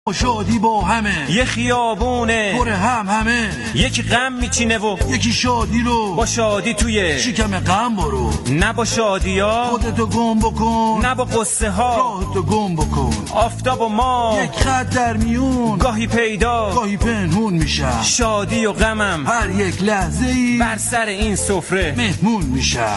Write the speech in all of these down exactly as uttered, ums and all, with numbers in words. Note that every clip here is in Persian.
شادی با همه، یه خیابونه پر هم همه، یکی غم میچینه و یکی شادی رو با شادی توی شکم غم برو. نه با شادیا خودتو گم بکن، نه با قصه ها راهتو گم بکن. آفتاب و ما یک خط در میون، گاهی پیدا گاهی پنهون میشم. شادی و غمم هر یک لحظه ای بر سر این سفره مهمون میشم.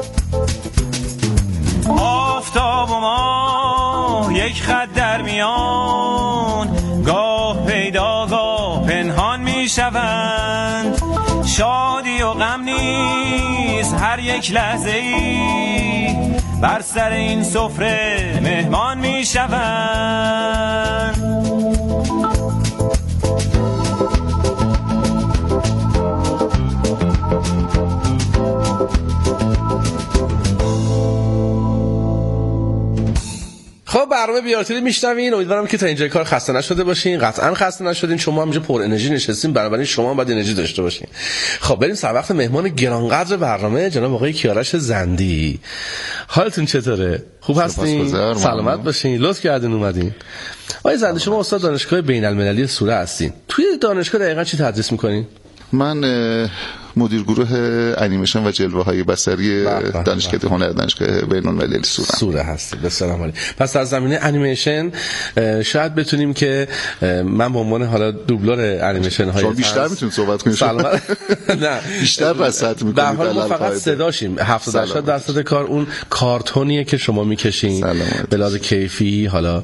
آفتاب و ما یک خط در میان، گاه پیدا گاه پنهان میشوند. شادی و غم نیز هر یک لحظه ای بر سر این سفره مهمان میشوند. خب برنامه بیارتیلی میشنوین. امیدوارم که تا اینجای کار خسته نشده باشین. قطعا خسته نشدین، شما هم اینجا پر انرژی نشستین، بنابراین شما هم باید انرژی داشته باشین. خب بریم سر وقت مهمان گرانقدر برنامه، جناب آقای کیارش زندی. حالتون چطوره؟ خوب هستین؟ سلامت باشین. لطف کردین اومدین. آقای زندی، شما استاد دانشگاه بین المللی سوره هستین. توی دانشگاه دقیقاً چی تدریس میکنین؟ من مدیر گروه انیمیشن و جلوه های بصری دانشکده هنر دانشگاه بین المللی سوره سوره هستی. بسیار عالی. پس در زمینه انیمیشن شاید بتونیم که من به عنوان حالا دوبلور انیمیشن های شما بیشتر میتونید صحبت کنید. نه بیشتر رصد میکنید. در حال ما فقط صداشیم. هفتاد هشتاد درصد کار اون کارتونیه که شما میکشین به لحاظ کیفی، حالا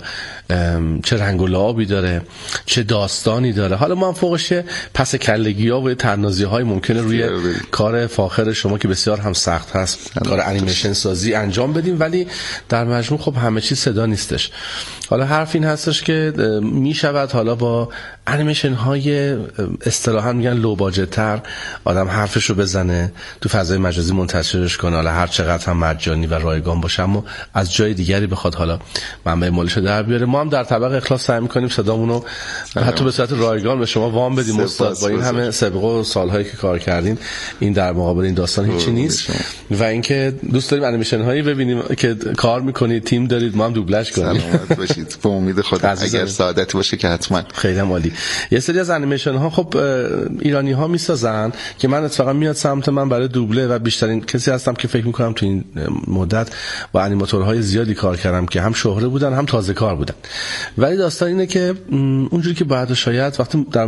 چه رنگ و لعابی داره، چه داستانی داره. حالا ما هم فوقش پس کلگی‌ها و تنازی‌های ممکنه روی کار فاخر شما که بسیار هم سخت هست کار انیمیشن سازی انجام بدیم، ولی در مجموع خب همه چیز صدا نیستش. حالا حرف این هستش که میشود حالا با انیمیشن های اصطلاحاً میگن لو باجت تر آدم حرفشو بزنه، تو فضای مجازی منتشرش کنه، حالا هر چقدر هم مجانی و رایگان باشه اما از جای دیگری بخواد حالا منبع مالشو در بیاره. ما هم در طبق اخلاص سعی می‌کنیم صدامونو حتی به صورت رایگان به شما وام بدیم. استاد با این همه سابقه و سالهایی که کار کردین این در مقابل این داستان هیچی نیست و اینکه دوست داریم انیمیشن هایی ببینیم که کار می‌کنید، تیم دارید، ما هم دوبلش کنیم. سلامت باشید. به امید خدا اگر سعادتی باشه که حتما. خیلی عالی. یه سری از انیمیشن ها خب ایرانی ها میسازن که من اتفاقا میاد سمت من برای دوبله و بیشترین کسی هستم که فکر میکنم تو این مدت با انیماتورهای زیادی کار کردم که هم شهره بودن هم تازه کار بودن، ولی داستان اینه که اونجوری که بعد شاید وقتی در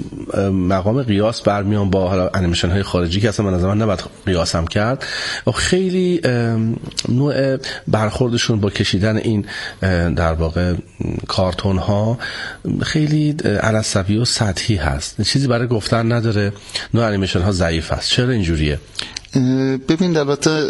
مقام قیاس برمیام با حالا انیمیشن های خارجی که اصلا من از من نباید قیاسم کرد، خیلی نوع برخوردشون با کشیدن این در واقع کارتون ها خیلی عصبی و سطحی هست، چیزی برای گفتن نداره، نوع انیمیشن ها ضعیف است. چرا اینجوریه؟ ببین البته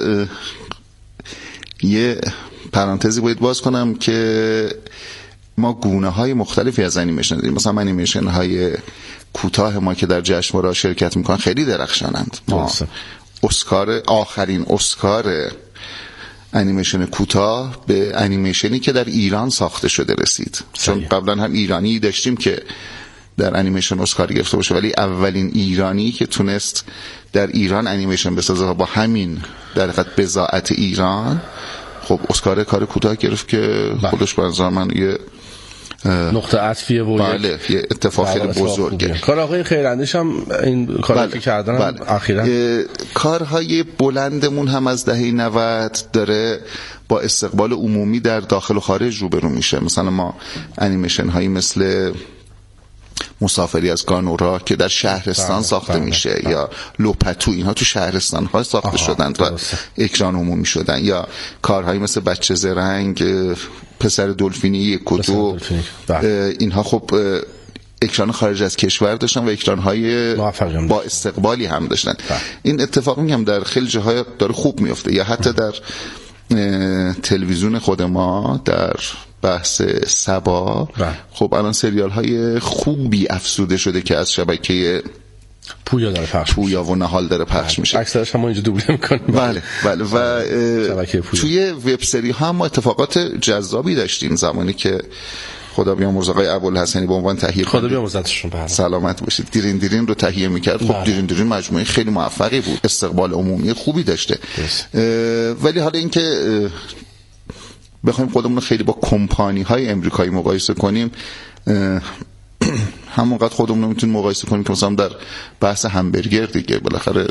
یه پرانتزی باید باز کنم که ما گونه های مختلفی از انیمیشن داریم. مثلا انیمیشن های کوتاه ما که در جشنواره شرکت میکنن خیلی درخشانند. ما اسکار آخرین اسکار انیمیشن کوتاه به انیمیشنی که در ایران ساخته شده رسید. چون قبلا هم ایرانی داشتیم که در انیمیشن اسکار گرفته باشه، ولی اولین ایرانی که تونست در ایران انیمیشن بسازه با همین در حقیقت بضاعت ایران خب اسکار کار کوتاه گرفت که خودش به نظر من یه نقطه عطفیه و بله یه اتفاق خیلی بزرگه. کار آقای خیراندیش هم این کاری بله. که کردن بله. اخیراً کارهای بلندمون هم از دهه نود داره با استقبال عمومی در داخل و خارج روبرو میشه. مثلا ما انیمیشن هایی مثل مسافری از گانورا که در شهرستان بله، ساخته بله، میشه بله. یا لوپتو، اینها تو شهرستان ها ساخته شدند و اکران عمومی شدن، یا کارهایی مثل بچه زرنگ، پسر دلفینی یک و دو، اینها خب اکران خارج از کشور داشتن و اکران‌های با استقبالی هم داشتن. بله. این اتفاق میگم در خیلی جاهای داره خوب میفته، یا حتی در تلویزیون خود ما در بحث سبا خب الان سریال های خوبی افزوده شده که از شبکه پویا داره پخش پویا و نهال داره پخش میشه. اکثرش هم اینجا دوبله میکنیم. بله بله و توی وب سری ها ما اتفاقات جذابی داشتیم زمانی که خدا بیامرز آقای ابوالحسنی به عنوان تهیه خدا بیامرزتشون به سلامت باشید دیرین دیرین رو تهیه میکرد. خب دیرین دیرین مجموعه خیلی موفقی بود، استقبال عمومی خوبی داشته، ولی حالا اینکه بخوایم خودمون رو خیلی با کمپانی های امریکایی مقایسه کنیم، همونقدر خودمون رو میتونیم مقایسه کنیم که مثلا در بحث همبرگر دیگه بالاخره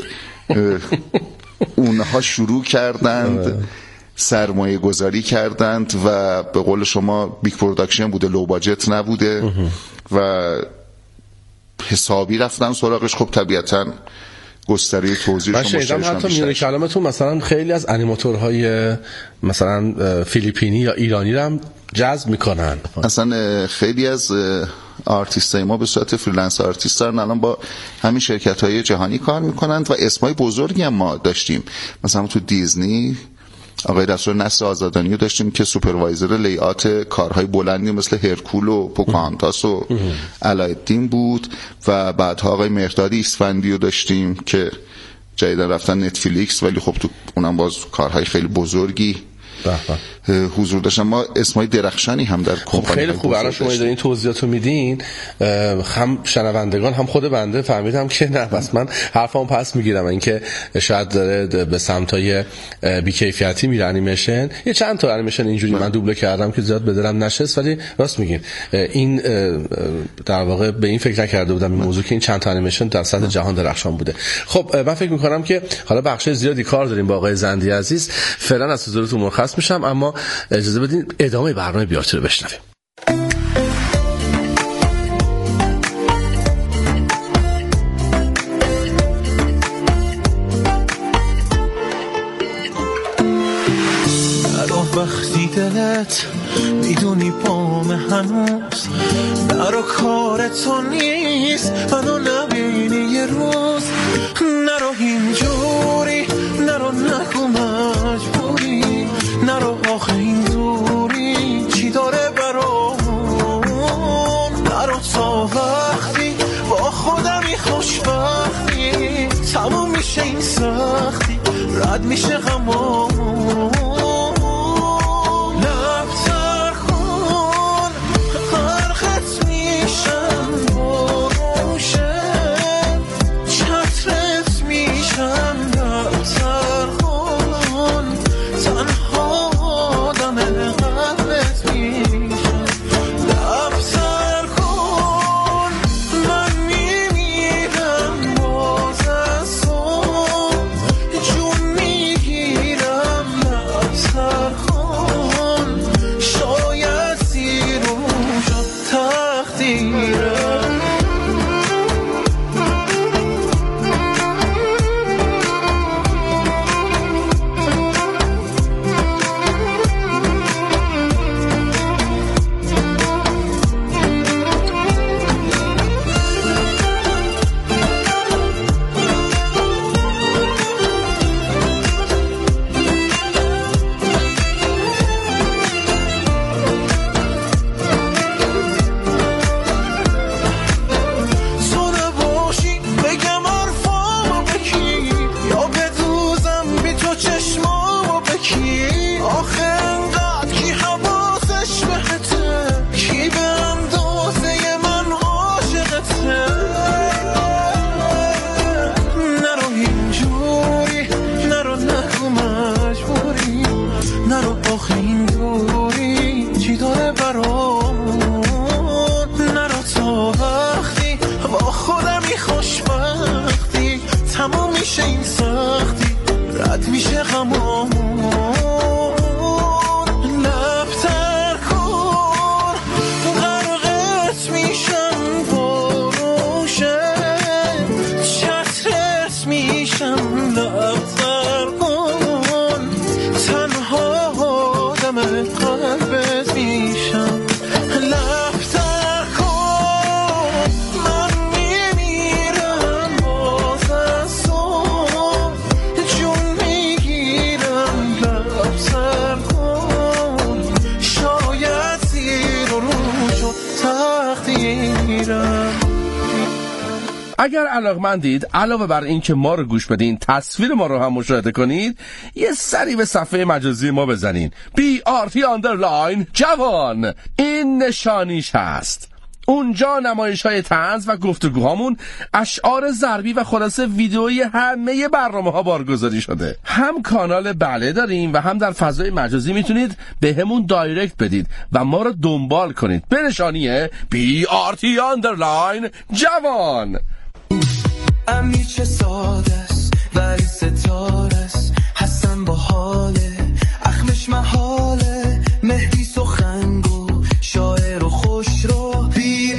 اونها شروع کردند سرمایه گذاری کردند و به قول شما بیگ پروداکشن بوده، لو باجت نبوده و حسابی رفتن سراغش. خب طبیعتاً گستره توزیع من شنیدم حتی میونه کلامتون مثلا خیلی از انیماتورهای مثلا فیلیپینی یا ایرانی رو هم جذب میکنن. اصلا خیلی از آرتیستای ما به صورت فریلنس آرتیستان الان با همین شرکت‌های جهانی کار میکنند و اسمای بزرگی هم ما داشتیم. مثلا تو دیزنی آقای رسول نصر آزادانی رو داشتیم که سوپروایزر لی‌آوت کارهای بلندی مثل هرکول و پوکانتاس و علایالدین بود و بعدها آقای مهرداد اسفندی رو داشتیم که جدیدا رفتن نتفلیکس ولی خب تو اونم باز کارهای خیلی بزرگی حضور داشتن. ما اسمای درخشانی هم در خب خیلی خوب. الان شما این توضیحاتو میدین، هم شنوندگان هم خود بنده فهمیدم که نه بس من حرفامو پس میگیرم. اینکه شاید داره به سمتای بی‌کیفیتی میره انیمیشن. یه چند تا انیمیشن اینجوری من دوبله کردم که زیاد به دلم نشست، ولی راست میگین این در واقع به این فکر نکرده بودم این موضوع که این چند تا انیمیشن در سطح جهان درخشان بوده. خب من فکر میکنم که حالا بخش زیادی کار داریم با آقای زندی عزیز. فعلا از حضورتون مرخص میشم، اما اجازه بدین ادامه برنامه بیارتی رو بشنویم. نرو وقتی دلت میدونی پام هنوز نرو کار تو نیست منو نبینی یه روز. نرو اینجوری نرو نگو مجبوری نرو آخه این دوری چی داره برام. نرو تا وقتی با خودمی خوشبختی تموم میشه این سختی رد میشه غمام. لبتر کن غرقت میشم بروشه چترت میشم. لبتر کن تنها آدم قلبت میشم. لبتر کن من میمیرم باز از تو جون میگیرم. لبتر کن شاید زیر و شد تقدیرم. تو نباشی بگم حرفامو بکی یا بدوزم بی تو چشمامو بکی. آخه انقدر کی حواسش بهته کی به اندازه من عاشقته. نرو اینجوری نرو نگو مجبوری نرو آخه این دوری چی داره برام. نرو تا وقتی با خودمی خوشبختی تموم میشه این سختی رد میشه غمام. لبتر کن غرقت میشم بروشه چترت میشم. لبتر کن تنها آدم قلبت میشم. لبتر کن من میمیرم باز از تو جون میگیرم. لبتر کن شاید زیر و رو شد تقدیرم. اگر علاقمندید علاوه بر این که ما رو گوش بدین تصویر ما رو هم مشاهده کنید، یه سری به صفحه مجازی ما بزنین. بی آر تی آندرلاین جوان این نشانیش هست. اونجا نمایش‌های طنز و گفتگوهامون، اشعار ضربی و خلاصه ویدئویی همه برنامه‌ها بارگذاری شده. هم کانال بله داریم و هم در فضای مجازی میتونید به همون دایرکت بدید و ما رو دنبال کنید به نشانی بی آر تی underline جوان. امیچه ساده است ولی ستاره است، حسن با حاله اخمش محاله، مهدی سخنگو شاعر و خوش رو، بی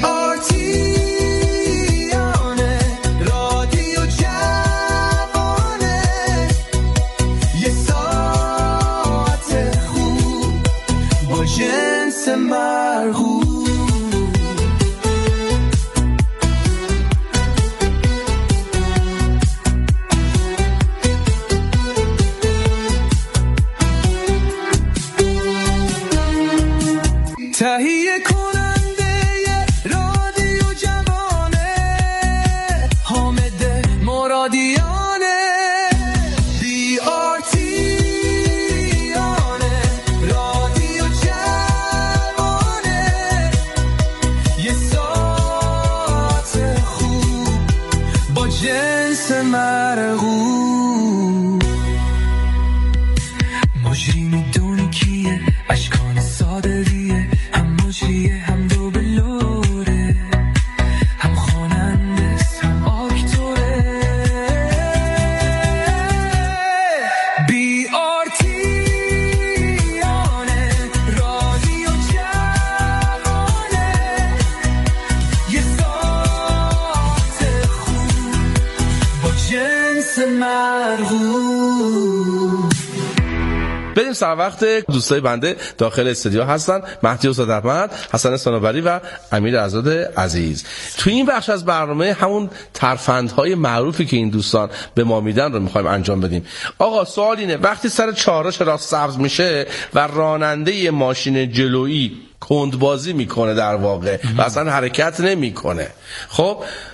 آرتیانه رادیو جوانه، یه ساعت خوب با جنس مرغوب. تهیه کننده رادیو جوانه، حامد مرادیانه، بی آرتیانه رادیو جوانه، یه ساعت خوب با جنس مرغوب. مجری میدونی کیه، اشکان صادقیه، هم مجریه هم دو بلوره، هم خواننده هم آکتوره، بی آرتیانه رادیو جوانه، یه ساعت خوب با جنس مرغوب. بریم سر وقت دوستای بنده داخل استودیو هستن، مهدی استاد احمد، حسن صنوبری و امیر عزاد عزیز. تو این بخش از برنامه همون ترفندهای معروفی که این دوستان به ما میدن رو میخوایم انجام بدیم. آقا سوال اینه، وقتی سر چهارراه راست سبز میشه و راننده ماشین جلویی کندبازی میکنه در واقع و اصلا حرکت نمیکنه، خب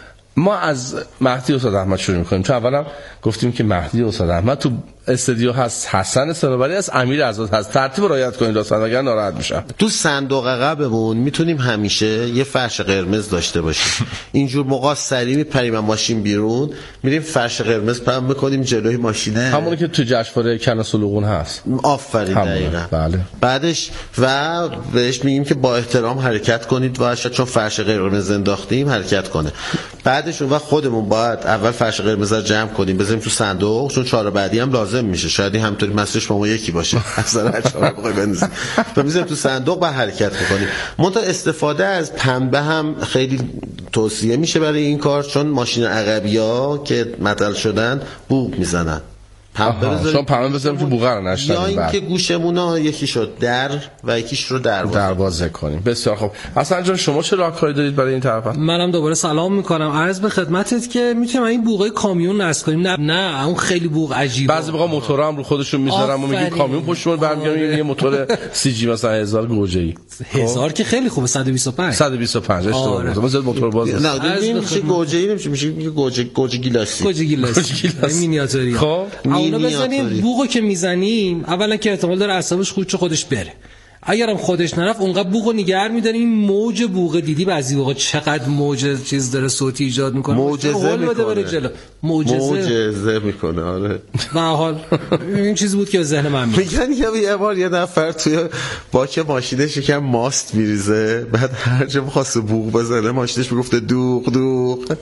ما از مهدی استاد احمد شروع میکنیم، چون اولا گفتیم که مهدی استاد احمد تو استودیو هست، حسن صنوبری هست، امیر عزاد هست. ترتیب رعایت کنید لطفا وگرنه ناراحت میشم. تو صندوق عقبمون میتونیم همیشه یه فرش قرمز داشته باشیم. اینجور موقع سریع میپریم از ماشین بیرون، میریم فرش قرمز پهن میکنیم جلوی ماشینه، همونی که تو جشنواره کن سلوغون هست. آفرین، دقیقاً. بله. بعدش و بهش میگیم که با احترام حرکت کنید و چون فرش قرمز انداختیم حرکت کنه. بعدش اون وقت خودمون باید اول فرش قرمز رو جمع کنیم بذاریم تو صندوق، چون چهار بعدی هم لازم میشه، شاید این همونطوری مسئلهش با ما یکی باشه اصلا هر چهار بخوای بنویسیم و میذاریم تو صندوق و حرکت میکنیم. منتها استفاده از پنبه هم خیلی توصیه میشه برای این کار، چون ماشین عقبی‌ها که معطل شدن بوق میزنن. پنبه بذاریم، چون پنبه بذاریم تو بوغه رو نشنیم، یا اینکه گوشمون یکی شد در و یکیش رو دروازه دروازه کنیم. بسیار خوب. حسن جان شما چه راهکاری دارید برای این طرف؟ منم دوباره سلام میکنم، عرض به خدمتت که میتونیم این بوغه کامیون نصب کنیم. نه نه اون خیلی بوق عجیبه. بعضی موقع موتورا هم رو خودشون میذارن و میگیم کامیون پشتمون برمیگردیم یه موتور سی جی مثلا هزار گوجه‌ای. هزار که خیلی خوبه، صد و بیست و پنج صد و بیست و پنج اشتباه گفتم. مثلا موتور باز نه میشه گوجه‌ای نمیشه، میشه گوجه گوجه گیلاسی. گوجه گیلاسی مینیاتوری. خب اونو بزنیم، بوقو که میزنیم اولا که احتمال داره اعصابش خودش خودش بره، اگرم خودش نرفت اونقدر بوقو نگهر می‌داریم. این موج بوق دیدی بعضی وقتا چقدر موج چیز داره صوتی ایجاد میکنه، معجزه میکنه جلو. معجزه معجزه میکنه. آره به حال این چیز بود که به ذهن من میاد. میگن یه بار یه نفر توی باک ماشینش یکم ماست میریزه، بعد هر جا می‌خواسته بوق بزنه ماشینش میگفته دوق دوق.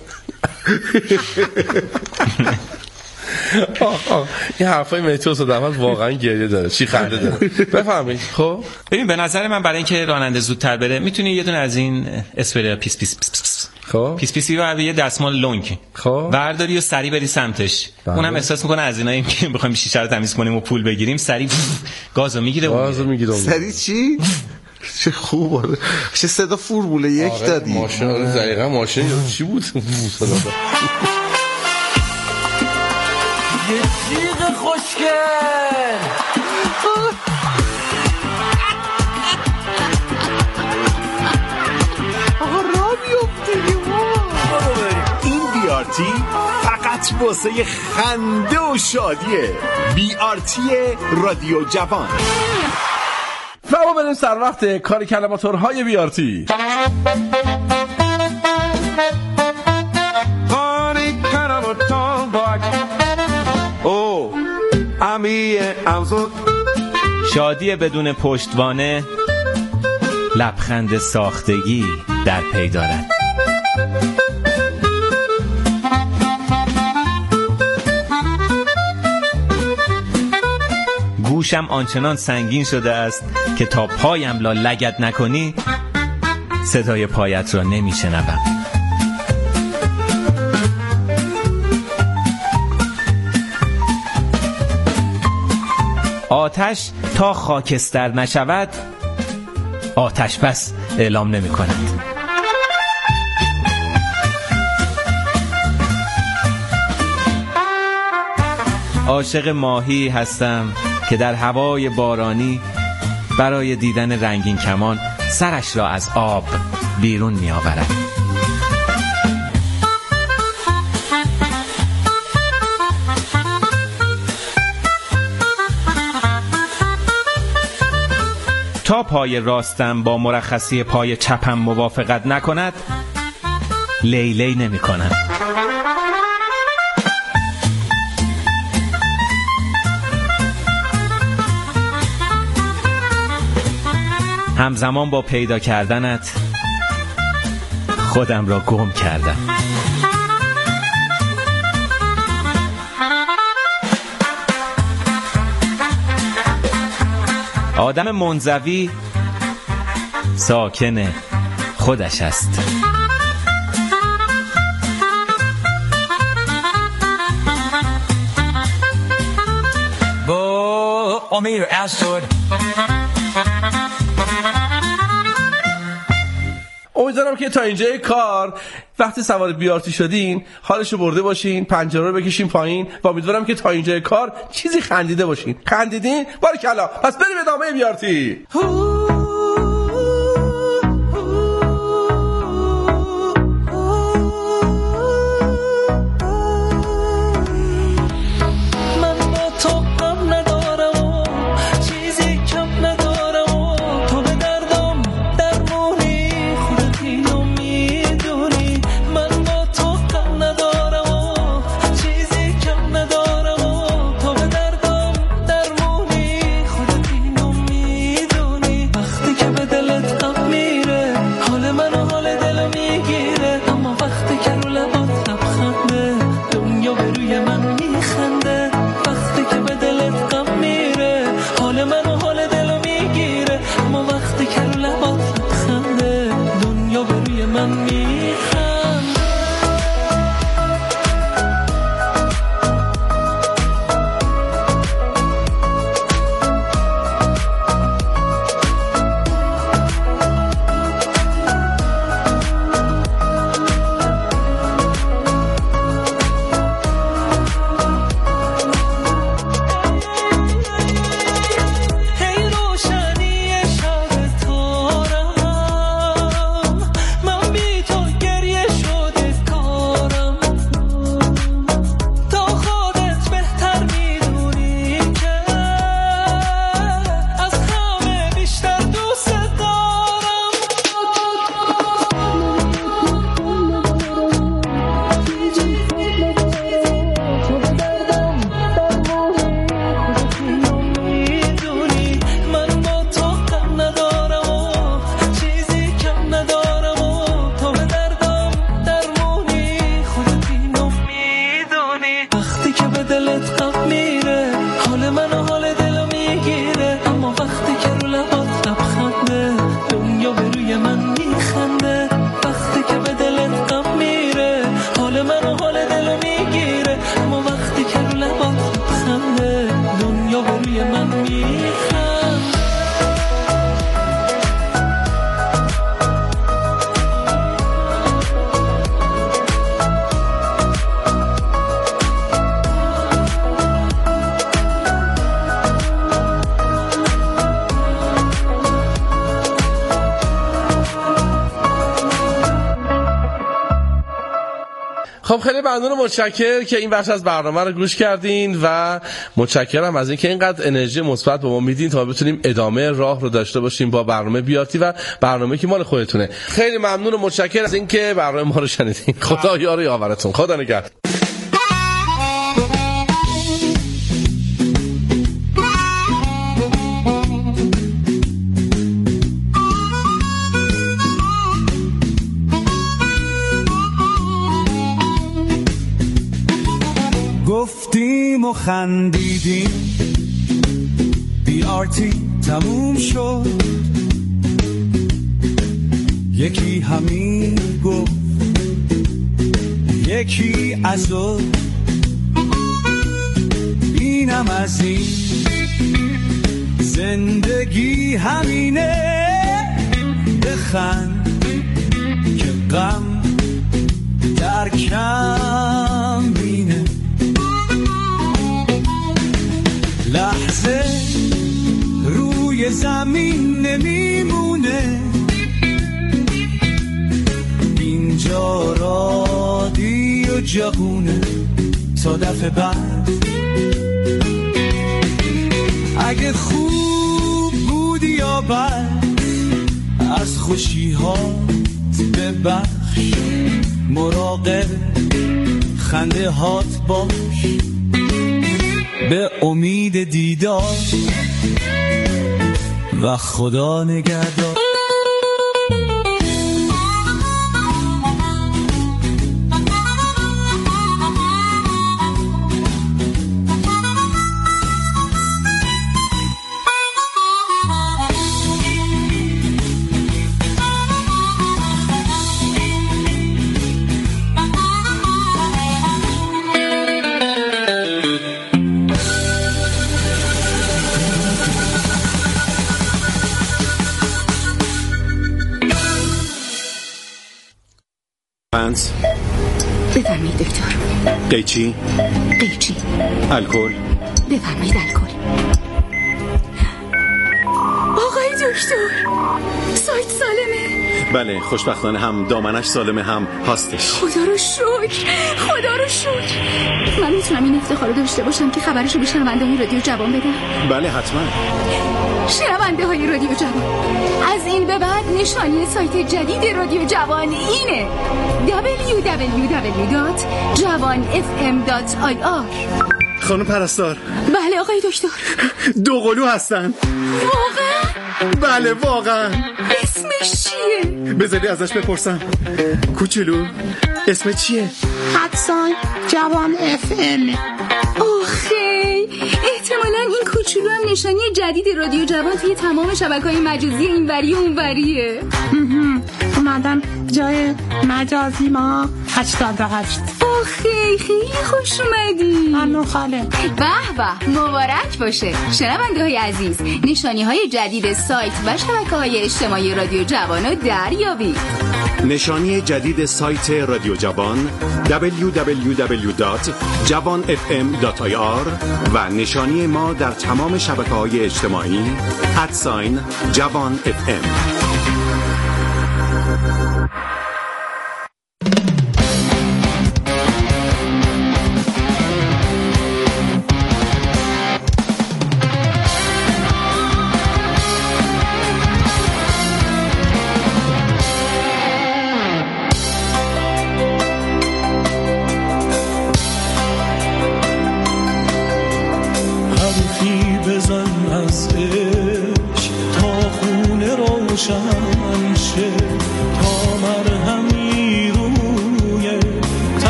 آه آه. این حرفای مهدی استاد احمد واقعا گریه داره، چی خنده داره. بفهمید. خب ببین به نظر من برای اینکه راننده زودتر بره میتونی یه دونه از این اسپری پیس پیس پیس پیس خب پیس پیسی و یه دستمال لونگ خب برداری و سری بری سمتش. بله. اونم احساس میکنه از اینایی که بخوایم شیشه رو تمیز کنیم و پول بگیریم سری گازو میگیره. گازو میگیره. سری چی؟ چه خوبه. چه صدا فرمول یک آره دادی. ماشین رو دقیقاً ماشین چی بود؟ یه جیغ خوشگل آقا را بیفتیم. این بیارتی فقط واسه خنده و شادیه. بیارتی رادیو جوان. و ما بریم سر وقت کار کلماتورهای بیارتی. شادی بدون پشتوانه لبخند ساختگی در پی دارد. گوشم آنچنان سنگین شده است که تا پایم لا لگد نکنی صدای پایت را نمی شنوم. آتش تا خاکستر نشود آتش بس اعلام نمی کند. عاشق ماهی هستم که در هوای بارانی برای دیدن رنگین کمان سرش را از آب بیرون می آورد. تا پای راستم با مرخصی پای چپم موافقت نکند لیلی نمی کنم. همزمان با پیدا کردنت خودم را گم کردم. آدم منزوی ساکن خودش است. با امیر اسد امیدوارم که تا اینجای کار وقتی سوار بیارتی شدین حالشو برده باشین، پنجره رو بکشین پایین و امیدوارم که تا اینجای کار چیزی خندیده باشین. خندیدین؟ باریکلا. پس بریم ادامه بیارتی. خب خیلی ممنون، متشکر که این بخش از برنامه رو گوش کردین و متشکرم از اینکه اینقدر انرژی مثبت به ما میدین تا بتونیم ادامه راه رو داشته باشیم با برنامه بیاتی و برنامه که مال خودتونه. خیلی ممنون و متشکر از اینکه برنامه ما رو شنیدین. خدا یار و یاورتون. خدا نگهدار. گفتیم و خندیدیم، بی آرتی تموم شد. یکی همین گفت، یکی عزو، اینم از این زندگی همینه. بخند که غم در کم بینه. لحظه روی زمین نمیمونه، اینجا رادیو جوونه تا دفعه بعد. اگه خوب بودی یا بد، از خوشی ها ببخش، مراقب خنده هات باش، به امید دیدار و خدا نگهدار. بفرمایید دکتر. قیچی؟ قیچی. الکل؟ بفرمایید الکل. آقای دکتر، سایت سالمه؟ بله، خوشبختانه هم دامنش سالمه هم هاستش. خدا رو شکر، خدا رو شکر. من میتونم این افتخار رو داشته باشم که خبرشو به شنونده های رادیو جوان بدم؟ بله حتما. شنونده های رادیو جوان، از این به بعد نشانی سایت جدید رادیو جوان اینه: دبلیو دبلیو دبلیو دات جوان اف ام دات آی آر. خانم پرستار. بله آقای دکتر. دوقلو هستن. واقعا؟ بله واقعا. اسمش چیه؟ بذاری ازش بپرسم. کوچولو اسم چیه؟ حدسان جوان اف ام. آخی احتمالاً این کوچولو هم نشانی جدید رادیو جوان توی تمام شبکه‌های مجازی اینوری و اونوریه. اومدم جای مجازی ما هشتاد و هشت. آخی خیلی خوش اومدی. ممنون خاله. به به، مبارک باشه. شنونده های عزیز، نشانی های جدید سایت و شبکه های اجتماعی رادیو جوان رو دریابید. نشانی جدید سایت رادیو جوان دبلیو دبلیو دبلیو دات جوان اف ام دات آی آر و نشانی ما در تمام شبکه‌های اجتماعی ادساین جوان اف ام.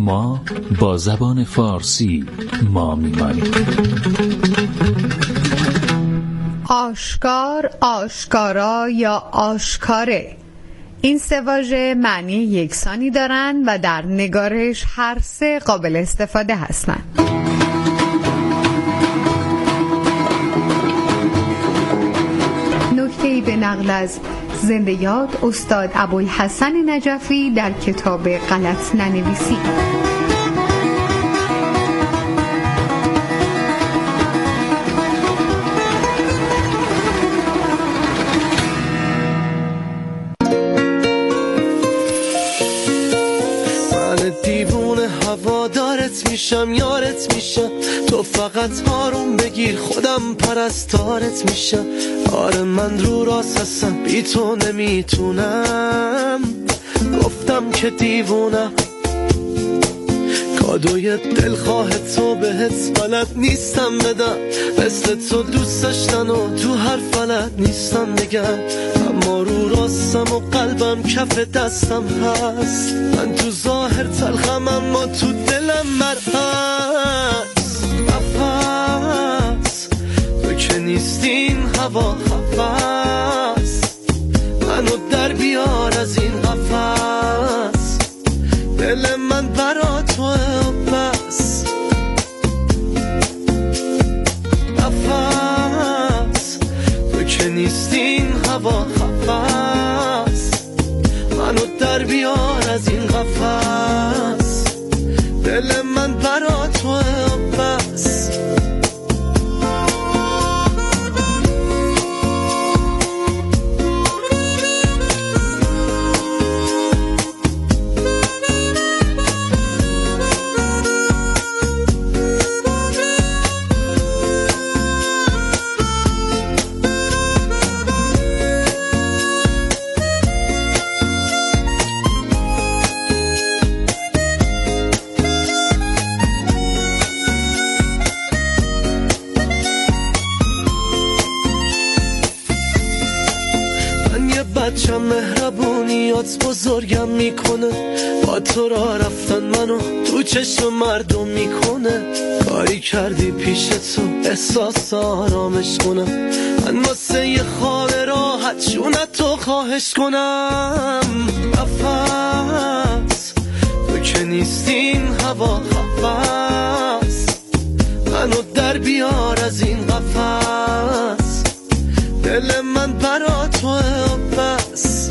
ما با زبان فارسی ما میمانیم. آشکار، آشکارا یا آشکاره، این سه واژه معنی یکسانی دارند و در نگارش هر سه قابل استفاده هستند. نکته‌ای به نقل از زنده یاد استاد ابوالحسن نجفی در کتاب غلط ننویسی. هوادارت میشم، یارت میشم، تو فقط آروم بگیر، خودم پرستارت میشم. آره من رو راست هستم، بی تو نمیتونم، گفتم که دیوونم. کادوی دلخواه تو بهت بلد نیستم بدم، مثل تو دوست داشتن و تو هر فلت نیستم بگم. اما رو راستم و قلبم کف دستم هست، من تو ظاهر تلخم اما تو دلم مرهست. نفس تو که نیستین هوا خفص، منو در بیار از این قفص. دل من برا تو بس، نفس تو که نیستین هوا خفص، منو در بیار از این قفص. دل من برا تو بس. بچم مهربونیات بزرگم میکنه، با تو را رفتن منو تو چشم مردم میکنه. کاری کردی پیش تو احساس آرامش کنم، من واسه یه خواب راحت جونت تو خواهش کنم. نفس تو که نیستین هوا خفص، منو در بیار از این قفص. دل من برا تو بس،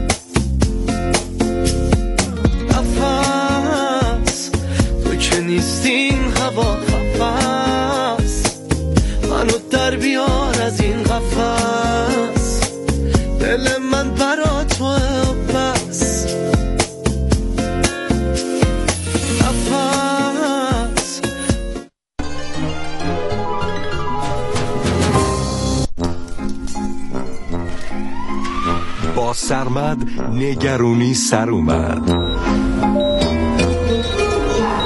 نفس تو که نیستین هوا خفص، منو در بیار از این قفص. دل من برا تو بس، نفس. با سرمد نگرونی سر اومد،